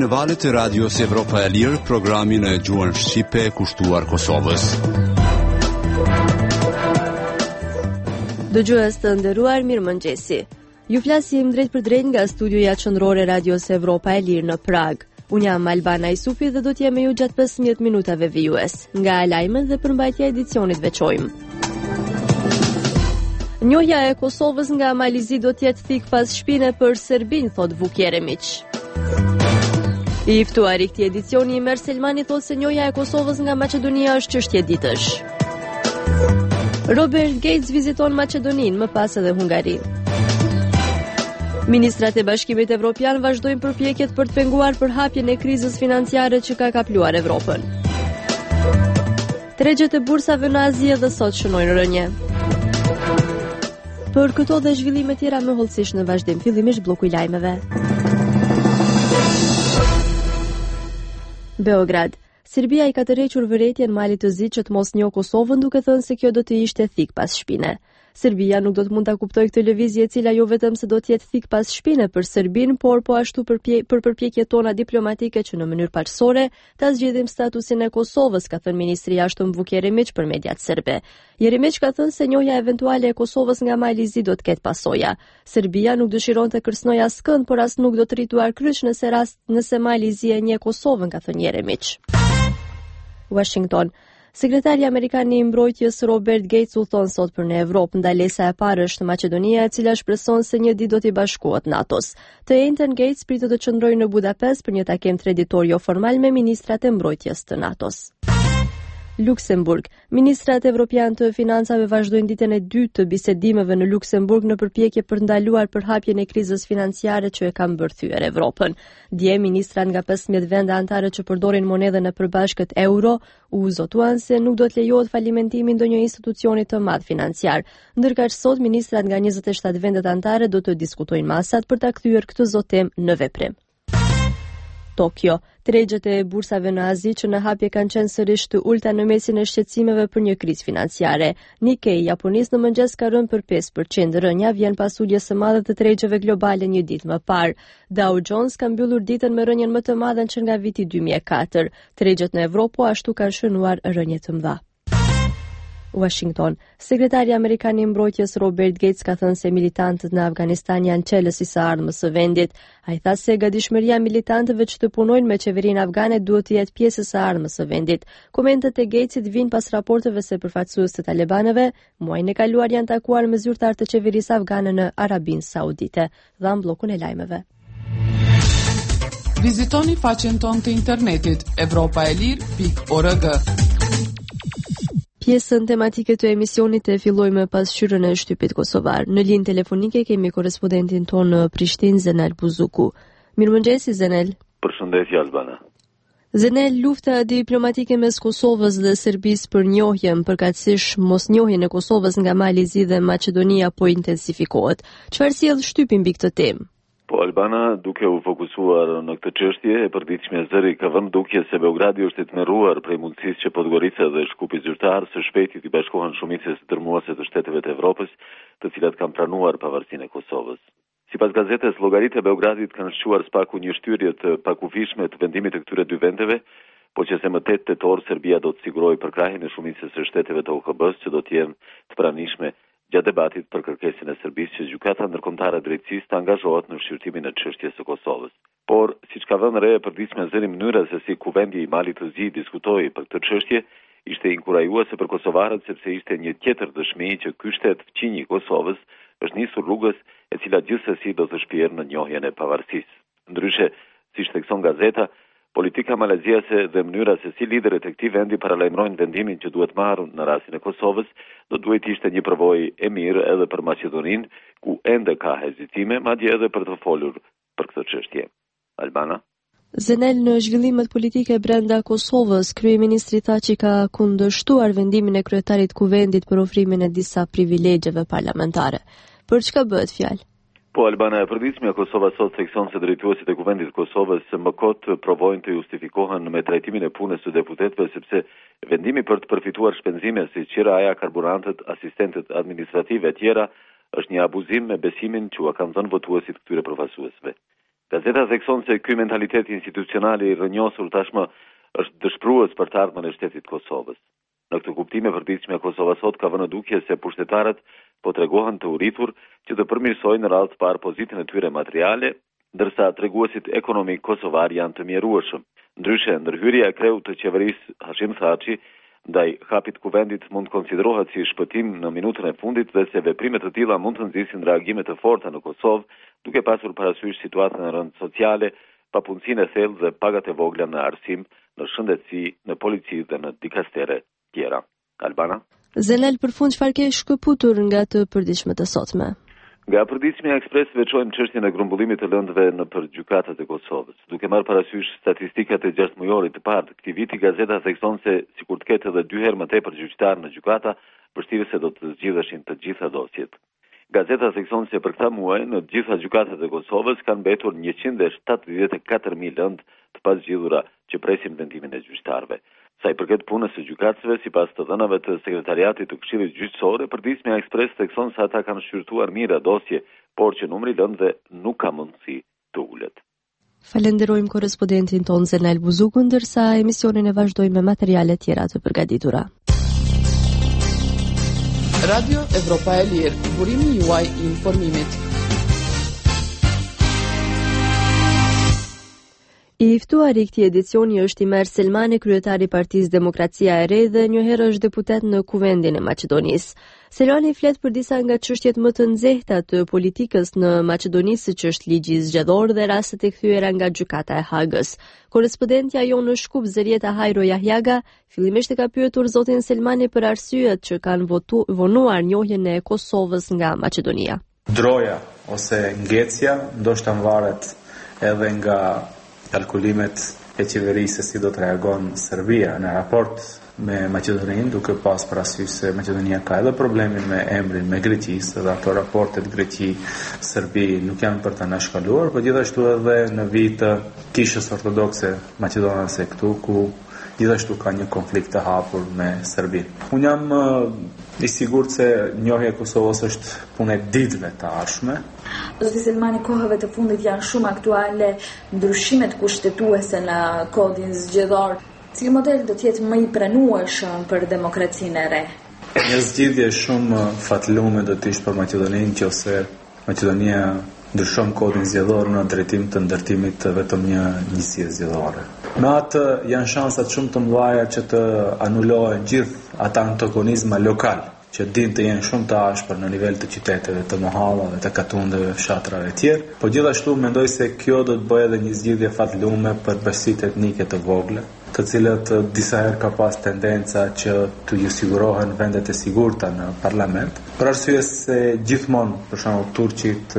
në valët e Radios Evropa e Lirë, programin e gjuhën shqipe kushtuar Kosovës. Dëgjues të nderuar, mirëmëngjesi. Ju flasim drejt për drejt nga studioja qendrore Radios Evropa e Lirë në Prag. Unë jam Albana Isufi dhe do t'jem me ju gjatë 15 minutave vijues. Nga lajmet dhe përmbajtja e edicionit veçojmë. Njohja e Kosovës nga Malizi do t'jetë thik pas shpine për Serbinë, thot Vuk Jeremić. I ftuari këtij edicioni Imer Selmani thot se njohja e Kosovës nga Maqedonia është çështje ditësh. Robert Gates viziton Maqedoninë, më pas edhe Hungarinë. Ministrat e Bashkimit Evropian vazhdojnë përpjekjet për të penguar përhapjen e krizës financiare që ka kapluar Evropën. Tregjet e bursave në Azi edhe sot shënojnë rënje. Për këto dhe zhvillime tjera më hollësisht në vazhdim, fillimisht bloku i lajmeve. Beograd. Serbia i ka tërhequr vërejtjen malit të Zi që të mos njohë Kosovën, duke thënë se kjo do të ishte thik pas shpine. Serbia nuk do të mund ta kuptojë këtë lëvizje e cila jo vetëm se do të jetë thik pas shpine për Serbinë, por po ashtu për përpjekjet tona diplomatike që në mënyrë paqësore ta zgjedhim statusin e Kosovës, ka thënë ministri i jashtëm Vuk Jeremić për mediat serbe. Jeremić ka thënë se njohja eventuale e Kosovës nga mali i Zi do të ketë pasoja. Serbia nuk dëshiron të kërcënojë askënd, por as nuk do të rrituar kryq nëse mali i Zi e njeh Kosovën, ka thënë Jeremić. Washington. Sekretari Amerikan i Mbrojtjes Robert Gates udhton sot për në Evropë. Ndalesa e parë është Maqedonia, e cila shpreson se një ditë do t'i bashkohet NATO-s. Të njëjtën Gates pritet të qëndrojë në Budapest për një takim traditor jo formal me ministrat e mbrojtjes të NATO-s. Luksemburg. Ministrat evropian të financave vazhdojnë ditën e dytë të bisedimeve në Luksemburg në përpjekje për ndaluar përhapjen e krizës financiare që e ka mbërthyer Evropën. Dje ministrat nga 15 vende anëtare që përdorin monedën e përbashkët euro u zotuan se nuk do të lejohet falimentimi ndonjë institucioni të madh financiar. Ndërkaq sot ministrat nga 27 vendet anëtare do të diskutojnë masat për ta kthyer këtë zotim në veprim. Tokyo. Tregjet e bursave në Azi që në hapje kanë qenë sërish të ulta në mesin e shqetësimeve për një krizë financiare. Nikkei japonisë në mëngjes ka rënë për 5%. Rënja vjen pas uljes së madhe të tregjeve globale një ditë më parë. Dow Jones ka mbyllur ditën me rënjen më të madhe që nga viti 2004. Tregjet në Evropë ashtu kanë shënuar rënje të mëdha. Washington. Sekretari Amerikan i Mbrojtjes Robert Gates ka thënë se militantët në Afganistan janë çelësi së ardhmës së vendit. Ai tha se gatishmëria e militantëve që të punojnë me qeverinë afgane duhet të jetë pjesë e ardhmës së vendit. Komentet e Gatesit vijnë pas raporteve se përfaqësues të talibanëve muajin e kaluar janë takuar me zyrtar të qeverisë afgane në Arabinë Saudite. Dhan bllokun e lajmeve. Vizitoni faqen tonë të internetit europaelir.org. Pjesën tematike të emisionit e fillojmë pas shyrën e shtypit kosovar. Në linjë telefonike kemi korrespondentin tonë në Prishtinë, Zenel Buzuku. Mirëmëngjesi Zenel. Përshëndetje Albana. Zenel, lufta diplomatike mes Kosovës dhe Serbisë për njohjen, përkatësisht mosnjohjen e Kosovës nga Mali i Zi dhe Maqedonia po intensifikohet. Çfarë sjell shtypi mbi këtë temë? Po Albana, duke u fokusuar në këtë çështje, e përditshme zëri ka vënë duke se Beogradi është i tmerruar prej mundësisë që Podgorica dhe Shkupi zyrtar së shpejti të bashkohen shumicës dërmuese të shteteve të Evropës, të cilat kanë pranuar pavarësinë e Kosovës. Sipas gazetës, llogaritë e Beogradit kanë shquar spaku një shtyrje të pakufishme të vendimit të këtyre dy vendeve, po që se më 8 tetor Serbia do të sigurojë përkrahjen e shumicës së shteteve të OKB-s që do të jenë të pranishme gjatë debatit për kërkesën e Serbisë që gjykata ndërkombëtare e drejtësisë të angazhohet në shqyrtimin e çështjes së Kosovës. Por, siç ka vënë re e përditshme zëri, mënyra se si kuvendi i Malit të Zi diskutoi për këtë çështje ishte inkurajuese për kosovarët, sepse ishte një tjetër dëshmi që ky shtet fqinj i Kosovës është nisur rrugës e cila gjithsesi do të shpjerë në njohjen e pavarësisë. Ndryshe, siç thekson gazeta, politika malaziase dhe mënyra se si liderët e këtij vendi paralajmërojnë vendimin që duhet marrë në rastin e Kosovës, do duhet ishte një përvojë e mirë edhe për Maqedoninë, ku ende ka hezitime, madje edhe për të folur për këtë çështje. Albana. Zenel, në zhvillimet politike brenda Kosovës, kryeministri tha që ka kundërshtuar vendimin e kryetarit kuvendit për ofrimin e disa privilegjeve parlamentare. Për çka bëhet fjalë? Po Albana, e përditshme Kosova sot thekson se drejtuesit e kuvendit të Kosovës së mëkot provojnë të justifikohen me trajtimin e punës së deputetëve, sepse vendimi për të përfituar shpenzime si qiraja, karburantët, asistentët administrative e tjera është një abuzim me besimin që u kanë dhënë votuesit këtyre përfaqësuesve. Gazeta thekson se ky mentalitet institucional i rrënjosur tashmë është dëshpërues për të ardhmen e shtetit Kosovës. Në këtë kuptim e përditshme Kosova sot ka vënë dukje se pushtetarët po tregohen të uritur që të përmirësojnë në radhë të parë pozitën e tyre materiale, ndërsa treguesit ekonomik kosovar janë të mjerueshëm. Ndryshe, ndërhyrja e kreut të qeverisë Hashim Thaçi ndaj hapit kuvendit mund konsiderohet si shpëtim në minutën e fundit dhe se veprime të tilla mund të nxisin reagime të forta në Kosovë, duke pasur parasysh situatën e rëndë sociale, papunësinë e thellë dhe pagat e vogla në arsim, në shëndetësi, në polici dhe në dikastere tjera. Albana? Zenel, për fund çfarë ke shkëputur nga të përditshmet e sotme? Nga përditshmja ekspres veçojmë çështjen e grumbullimit të lëndëve në për gjykatat e Kosovës. Duke marrë parasysh statistikat e 6 mujorit të parë të këtij viti, gazeta thekson se sikur të ketë edhe 2 herë më tepër gjyqtar në gjykata, vështirë se do të zgjidheshin të gjitha dosjet. Gazeta thekson se për këtë muaj në të gjitha gjykatat e Kosovës kanë mbetur 174.000 lëndë të pazgjidhura që presin vendimin e gjyqtarëve. Sa i përket punës së gjykatësve, sipas të dhënave të sekretariatit të Këshillit Gjyqësor, përditshmja ekspres thekson se ata kanë shqyrtuar mira dosje, por që numri i lëndëve nuk ka mundësi të ulet. Falenderojmë korrespondentin ton Zenel Buzukun, ndërsa emisionin e vazhdojmë me materiale tjera të përgatitura. Radio Evropa e Lirë, burimi juaj i informimit. I ftuar i këtij edicioni është Imer Selmani, kryetari i Partisë Demokracia e Re dhe njëherë është deputet në Kuvendin e Maqedonisë. Selmani flet për disa nga çështjet më të nxehta të politikës në Maqedoni, siç është ligji zgjedhor dhe rastet e kthyer nga gjykata e Hagës. Korrespondentja jonë në Shkup, Zerieta Hajro Jahjaga, fillimisht e ka pyetur zotin Selmani për arsyet që kanë vonuar njohjen e Kosovës nga Maqedonia. Droja ose ngecja ndoshta varet edhe nga kalkulimet e qeverisë se si do të reagon Serbia në raport me Maqedoninë, duke pas parasysh se Maqedonia ka edhe problemin me emrin me Greqisë, dhe ato raportet Greqi-Serbi nuk janë për ta nashkaluar, por gjithashtu edhe në vijë të kishës ortodokse maqedonase këtu, ku gjithashtu ka një konflikt të hapur me Serbinë. Unë jam i sigurt se njohja e Kosovës është punë e ditëve të ardhshme. Zoti Selmani, kohëve të fundit janë shumë aktuale ndryshimet kushtetuese në kodin zgjedhor. Cili model do të jetë më i pranueshëm për demokracinë e re? Një zgjidhje shumë fatlume do të ishte për Maqedoninë nëse Maqedonia ndryshon kodin zgjedhor në drejtim të ndërtimit të vetëm një njësie zgjedhore. Me atë janë shansat shumë të mëdha që të anulohen gjithë ata antagonizma lokal që din të jenë shumë të ashpër në nivel të qyteteve, të mohallave, të katundeve, fshatrave e tjerë, por gjithashtu mendoj se kjo do të bëjë edhe një zgjidhje fatlume për bashkitë etnike të vogla, të cilat disa herë ka pas tendenca që të ju sigurohen vendet e sigurta në parlament, për arsye se gjithmonë, për shembull turqit,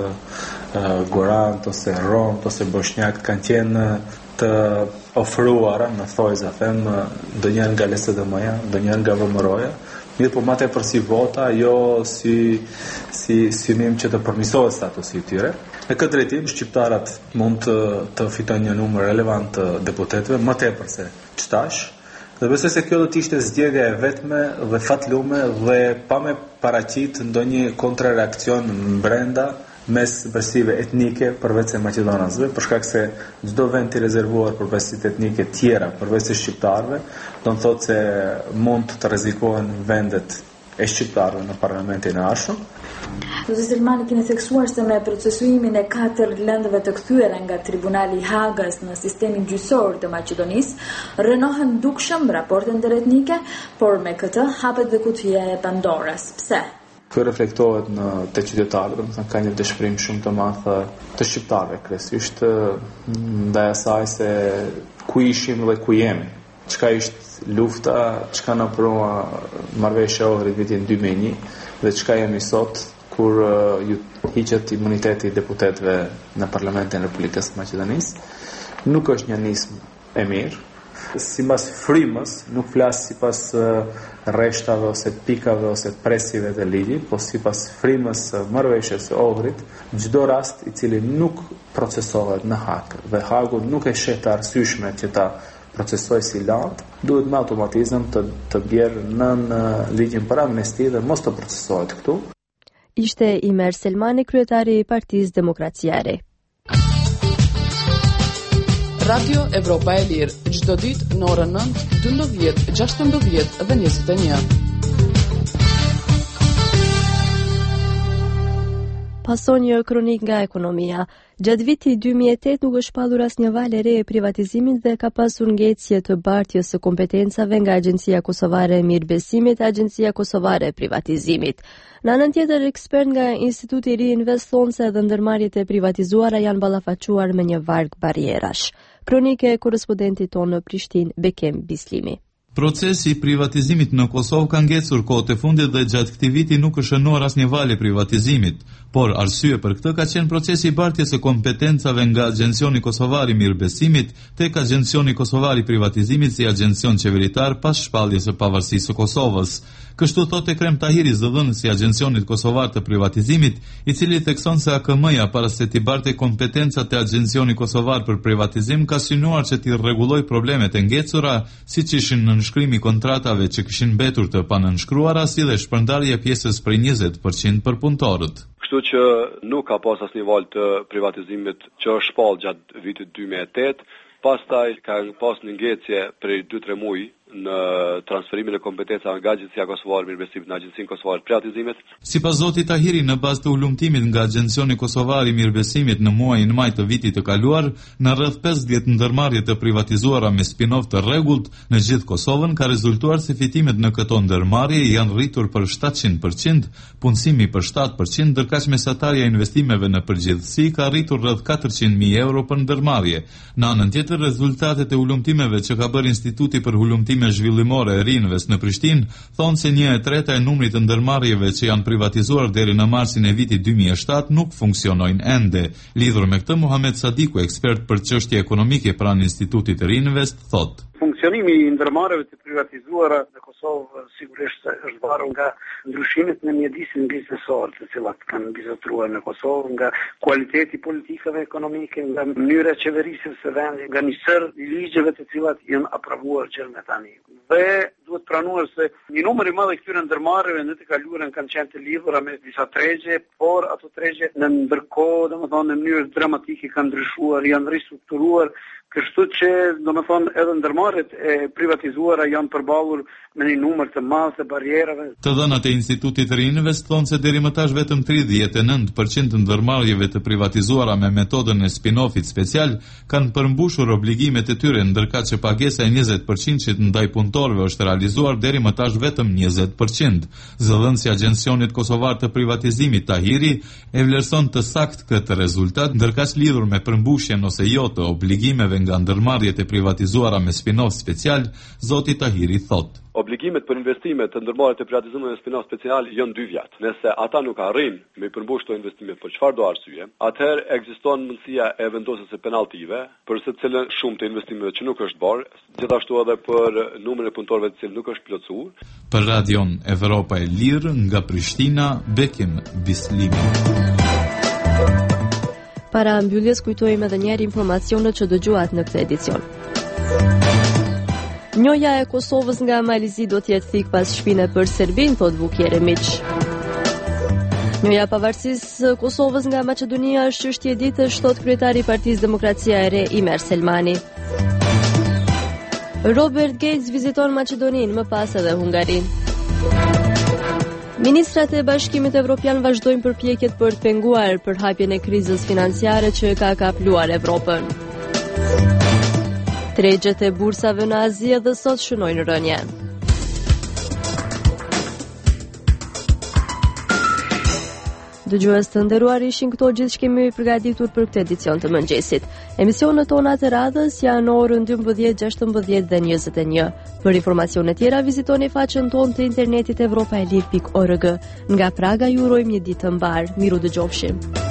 Gorant ose Rom ose Bosnjakt kanë qenë të ofruara, në thojza them, ndonjëherë nga LSDM-ja, ndonjëherë nga VMRO-ja, mirë po më tepër si vota, jo si synim që të përmirësohet statusi i tyre. Në këtë drejtim shqiptarët mund të fitojnë një numër relevant të deputetëve, më tepër se çtash, dhe besoj se kjo do të ishte zgjedhja e vetme dhe fatlume dhe pa me paraqit ndonjë kontrareakcion brenda mes bashkive etnike përveç se maqedonasve, për shkak se çdo vend i rezervuar për bashkitë etnike tjera përveç se shqiptarëve, do të thotë se mund të rrezikohen vendet e shqiptarëve në parlamentin e ardhshëm. Zoti Selmani, keni theksuar se me procesuimin e 4 lëndëve të kthyer nga Tribunali i Hagës në sistemin gjyqësor të Maqedonisë, rënohen dukshëm raportet interetnike, por me këtë hapet dhe kutija e Pandorës. Pse? Kjo reflektohet në të qytetarët, domethënë ka një dëshpërim shumë të madh të shqiptarëve kryesisht ndaj asaj se ku ishim dhe ku jemi. Çka ishte lufta, çka na pronua marrëveshja e Ohrit vitin 2001 dhe çka jemi sot kur ju hiqet imuniteti i deputetëve në Parlamentin e Republikës së Maqedonisë. Nuk është një nismë e mirë. Sipas frymës, nuk flas sipas rreshtave ose pikave ose presive të ligjit, po sipas frymës së marrëveshjes së Ohrit, çdo rast i cili nuk procesohet në Hag dhe Hagu nuk e shet të arsyeshme që ta procesoj si lart, duhet me automatizëm të bjerë në ligjin për amnesti dhe mos të procesohet këtu. Ishte Imer Selmani, kryetari i Partisë Demokracia e Re. Radio Evropa e Lirë, çdo ditë në orën 9, 12, 16 dhe 21. Pason një kronik nga ekonomia. Gjatë vitit 2008 nuk është shpallur asnjë valë e re e privatizimit dhe ka pasur ngecje të bartjes së kompetencave nga Agjencia Kosovare e Mirëbesimit, Agjencia Kosovare e Privatizimit. Në anën tjetër, ekspert nga Instituti i Ri Invest thonë se edhe ndërmarrjet e privatizuara janë ballafaquar me një varg barrierash. Kronike e korrespondentit tonë në Prishtinë, Bekem Bislimi. Procesi i privatizimit në Kosovë ka ngecur kohët e fundit dhe gjatë këtij viti nuk është shënuar asnjë valë privatizimit, por arsye për këtë ka qenë procesi i bartjes së kompetencave nga Agjencioni Kosovar i Mirëbesimit tek Agjencioni Kosovar i Privatizimit si agjencion qeveritar pas shpalljes së pavarësisë së Kosovës. Kështu thotë Ekrem Tahiri, zëdhënësi i Agjencionit Kosovar të Privatizimit, i cili thekson se AKM-ja para se t'i barte kompetencat e Agjencioni Kosovar për Privatizim ka synuar që t'i rregulloj problemet e ngecura, siç ishin nënshkrimi kontratave që kishin mbetur të panënshkruara, si dhe shpërndarja pjesës prej 20% për punëtorët. Kështu që nuk ka pas asnjë valë të privatizimit që është shpall gjatë vitit 2008, pastaj ka pas një ngecje prej 2-3 muaj në transferimin e kompetencave nga Agjencia Kosovare e Mirëbesimit në Agjencinë Kosovare të Privatizimit. Sipas zotit Tahiri, në bazë të ulumtimit nga Agjencioni Kosovar i Mirëbesimit në muajin maj të vitit të kaluar, në rreth 50 ndërmarrje të privatizuara me spin-off të rregullt në gjithë Kosovën, ka rezultuar se fitimet në këto ndërmarrje janë rritur për 700%, punësimi për 7%, ndërkaq mesatarja e investimeve në përgjithësi ka rritur rreth 400.000 euro për ndërmarrje. Në anën tjetër, rezultatet e ulumtimeve që ka bërë Instituti për Ulumtime Zhvillimore e Ri Invest në Prishtinë thonë se 1/3 e numrit të ndërmarrjeve që janë privatizuar deri në marsin e vitit 2007 nuk funksionojnë ende. Lidhur me këtë, Muhamet Sadiku, ekspert për çështje ekonomike pranë Institutit të Ri Invest, thotë: Funksionimi i ndërmarrjeve të privatizuara në Kosovë sigurisht është varur nga ndryshimet në mjedisin biznesor të cilat kanë bizotruar në Kosovë, nga kualiteti politikave ekonomike, nga mënyra e qeverisjes së vendit, nga një sër ligjeve të cilat janë aprovuar që me tani. Dhe duhet pranuar se një numër i madh i këtyre ndërmarrjeve në të kaluarën kanë qenë të lidhura me disa tregje, por ato tregje në ndërkohë, domethënë në mënyrë dramatike kanë ndryshuar, janë ristrukturuar. Kështu që, domethënë, edhe ndërmarrjet e privatizuara janë përballur me një numër të madh të barrierave. Të dhënat e Institutit të Ri Invest thonë se deri më tash vetëm 39% të ndërmarrjeve të privatizuara me metodën e spin-offit special kanë përmbushur obligimet e tyre, ndërkaq që pagesa e 20% ndaj punëtorëve është realizuar deri më tash vetëm 20%. Zëdhënësi i Agjencionit Kosovar të Privatizimit Tahiri e vlerëson të saktë këtë rezultat, ndërkaq lidhur me përmbushjen ose jo të obligimeve nga ndërmarrjet e privatizuara me spin-off special, zoti Tahiri thotë: Obligimet për investimet të ndërmarrjeve të privatizimit me spin-off special janë 2 vjet. Nëse ata nuk arrin me përmbush këto investime për çfarëdo arsye, atëherë ekziston mundësia e vendosjes së penaltive për secilën shumë të investimeve që nuk është bërë, gjithashtu edhe për numrin e punëtorëve të cilët nuk është plotësuar. Për Radion Evropa e Lirë nga Prishtina, Bekim Bislimi. Para mbylljes kujtojmë edhe njëherë informacionet që dëgjuat në këtë edicion. Njoja e Kosovës nga Malizi do t'jetë thik pas shpine për Serbinë, thot Vuk Jeremić. Njoja e pavarësisë Kosovës nga Maqedonia është çështje e ditës, thot kryetari i Partisë Demokracia e Re, Imer Selmani. Robert Gates viziton Maqedoninë, më pas edhe Hungarinë. Ministrat e Bashkimit Evropian vazhdojnë përpjekjet për të penguar përhapjen e krizës financiare që ka kapluar Evropën. Tregjet e bursave në Azi edhe sot shënojnë rënje. Dëgjues të nderuar, ishin këto gjithë që kemi përgatitur për këtë edicion të mëngjesit. Emisionet tona të radhës janë orën 12, 16 dhe 21. Për informacione tjera vizitoni faqen tonë të internetit evropaelir.org. Nga Praga ju urojmë një ditë të mbar. Miru dëgjofshim.